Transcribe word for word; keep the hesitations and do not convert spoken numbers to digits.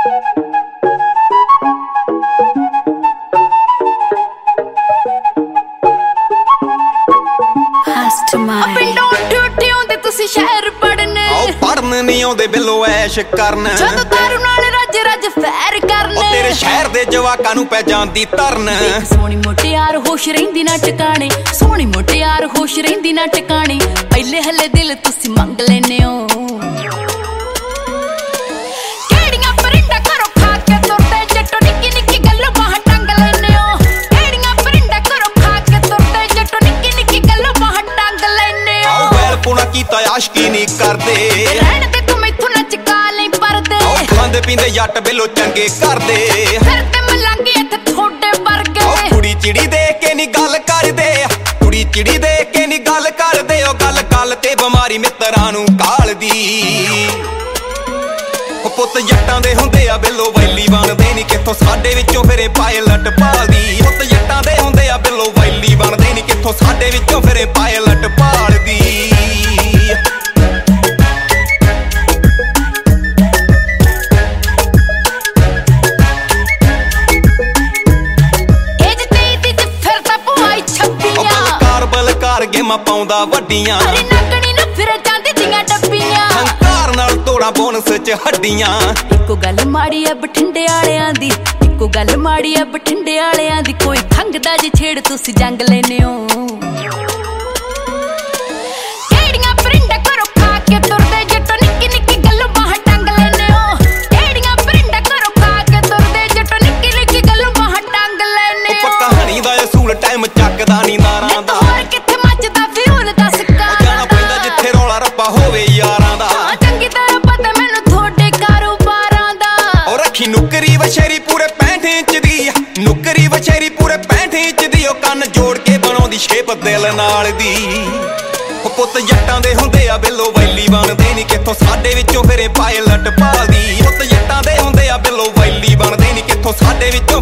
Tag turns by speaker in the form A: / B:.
A: ਪਿੰਡੋਂ ਉੱਠੀ ਆਉਂਦੇ ਤੁਸੀਂ ਸ਼ਹਿਰ ਪੜਨ,
B: ਆਓ ਪੜਨ ਨਹੀਂ ਆਉਂਦੇ ਬਿੱਲੋ ਐਸ਼ ਕਰਨ,
A: ਜਦੋਂ ਦਾਰੂ ਨਾਲ ਰੱਜ ਰੱਜ ਫੈਰ ਕਰਨ।
B: ਉਹ ਤੇਰੇ ਸ਼ਹਿਰ ਦੇ ਜਵਾਕਾਂ ਨੂੰ ਪੈ ਜਾਂਦੀ ਧਰਨ।
A: ਸੋਹਣੀ ਮੁਟਿਆਰ ਹੋਸ਼ ਰਹਿੰਦੀ ਨਾ ਟਿਕਾਣੇ, ਸੋਹਣੀ ਮੁਟਿਆਰ ਹੋਸ਼ ਰਹਿੰਦੀ ਨਾ ਟਿਕਾਣੇ, ਪਹਿਲੇ ਹਲੇ ਦਿਲ ਤੁਸੀਂ ਮੰਗ ਲੈਨੇ ਹੋ। ਕਿਹੜੀਆਂ ਪਰਿੰਡਾਂ ਘਰੋਂ ਖਾ ਕੇ ਤੁਰਦੇ ਜੱਟੋ, ਨਿੱਕੀ ਨਿੱਕੀ ਗੱਲ ਬਾਹ ਟੰਗ ਲੈਨੇ ਹੋ। ਕਿਹੜੀਆਂ ਪਰਿੰਡਾਂ ਘਰੋਂ ਖਾ ਕੇ ਤੁਰਦੇ ਜੱਟੋ, ਨਿੱਕੀ ਨਿੱਕੀ ਗੱਲ ਬਾਹ ਟੰਗ ਲੈਨੇ ਹੋ।
B: ਆਓ ਵੈਲ ਪੁਣਾ ਕੀਤਾ ਆਸ਼ਕੀ ਨਹੀਂ ਕਰਦੇ,
A: ਰਹਿਣ ਤੇ ਤੂੰ ਮੈਥੋਂ ਨਾ ਚਕਾ ਲਈ ਪਰਦੇ।
B: ਆਓ ਖਾਂਦੇ ਪੀਂਦੇ ਜੱਟ ਬਿੱਲੋ ਚੰਗੇ ਕਰਦੇ,
A: ਫਿਰ ਤੇ ਮਲੰਗੇ ਇੱਥੇ ਥੋੜੇ ਵਰਗੇ।
B: ਆਓ ਕੁੜੀ ਚਿੜੀ ਦੇ ਕੇ ਨਹੀਂ ਗੱਲ ਕਰਦੇ, ਕੁੜੀ ਚਿੜੀ ਦੇ ਕੇ ਨਹੀਂ ਗੱਲ ਕਰਦੇ। ਉਹ ਗੱਲ ਗੱਲ ਤੇ ਬਿਮਾਰੀ ਮਿੱਤਰਾਂ ਨੂੰ ਕਾਲਦੀ। ਉਹ ਪੁੱਤ ਜੱਟਾਂ ਦੇ ਹੁੰਦੇ ਆ ਬਿੱਲੋ ਵੈਲੀ ਬਣਦੇ ਨਹੀਂ ਕਿੱਥੋਂ, ਸਾਡੇ ਵਿੱਚੋਂ ਫਿਰੇ ਪਾਇਲਟ ਭਾਲਦੀ। ਪੁੱਤ ਜੱਟਾਂ ਦੇ ਹੁੰਦੇ ਆ ਬਿੱਲੋ ਵੈਲੀ ਬਣਦੇ ਨਹੀਂ ਕਿੱਥੋਂ, ਸਾਡੇ ਵਿੱਚੋਂ ਫਿਰੇ ਪਾਇਲਟ ਭਾਲਦੀ। ਗੇਮਾਂ ਪਾਉਂਦਾ ਵੱਡੀਆਂ,
A: ਅਰੇ ਨੱਕਣੀ ਨਾ ਫਿਰ ਜਾਂਦੀ ਦੀਆਂ ਡੱਬੀਆਂ।
B: ਹੰਕਾਰ ਨਾਲ ਤੋੜਾ ਬੋਨਸ ਚ ਹੱਡੀਆਂ।
A: ਇੱਕੋ ਗੱਲ ਮਾੜੀ ਆ ਬਠਿੰਡੇ ਵਾਲਿਆਂ ਦੀ, ਇੱਕੋ ਗੱਲ ਮਾੜੀ ਆ ਬਠਿੰਡੇ ਵਾਲਿਆਂ ਦੀ, ਕੋਈ ਖੰਗਦਾ ਜੇ ਛੇੜ ਤੁਸੀਂ ਜੰਗ ਲੈਨੇ ਹੋ। ਕਿਹੜੀਆਂ ਪਰਿੰਡਾਂ ਘਰੋਂ ਖਾ ਕੇ ਤੁਰਦੇ ਜੱਟੋ, ਨਿੱਕੀ ਨਿੱਕੀ ਗੱਲ ਬਾਹ ਟੰਗ ਲੈਨੇ ਹੋ। ਕਿਹੜੀਆਂ ਪਰਿੰਡਾਂ ਘਰੋਂ ਖਾ ਕੇ ਤੁਰਦੇ ਜੱਟੋ, ਨਿੱਕੀ ਨਿੱਕੀ ਗੱਲ ਬਾਹ ਟੰਗ ਲੈਨੇ ਹੋ।
B: ਕਹਾਣੀ ਦਾ ਅਸੂਲ ਟਾਈਮ ਚੱਕਦਾ ਨੀ ਨਾਰਾਂ ਦਾ, ਹੋਵੇ ਯਾਰਾਂ ਦਾ।
A: ਚੰਗੀ ਤਰ੍ਹਾਂ ਪਤਾ ਮੈਨੂੰ ਤੁਹਾਡੇ ਕਾਰੋਬਾਰਾਂ ਦਾ।
B: ਉਹ ਰੱਖੀ ਨੁਕਰੀ ਵਛੇਰੀ ਪੂਰੇ ਪੈਂਠ ਇੰਚ ਦੀ, ਨੁਕਰੀ ਵਛੇਰੀ ਪੂਰੇ ਪੈਂਠ ਇੰਚ ਦੀ। ਉਹ ਕੰਨ ਜੋੜ ਕੇ ਬਣਾਉਂਦੀ ਸ਼ੇਪ ਦਿਲ ਨਾਲ ਦੀ। ਉਹ ਪੁੱਤ ਜੱਟਾਂ ਦੇ ਹੁੰਦੇ ਆ ਬਿੱਲੋ ਵੈਲੀ ਬਣਦੇ ਨਹੀਂ ਕਿੱਥੋਂ, ਸਾਡੇ ਵਿੱਚੋਂ ਫਿਰੇ ਪਾਇਲਟ ਭਾਲਦੀ। ਪੁੱਤ ਜੱਟਾਂ ਦੇ ਹੁੰਦੇ ਆ ਬਿੱਲੋ ਵੈਲੀ ਬਣਦੇ ਨਹੀਂ ਕਿੱਥੋਂ, ਸਾਡੇ ਵਿੱਚੋਂ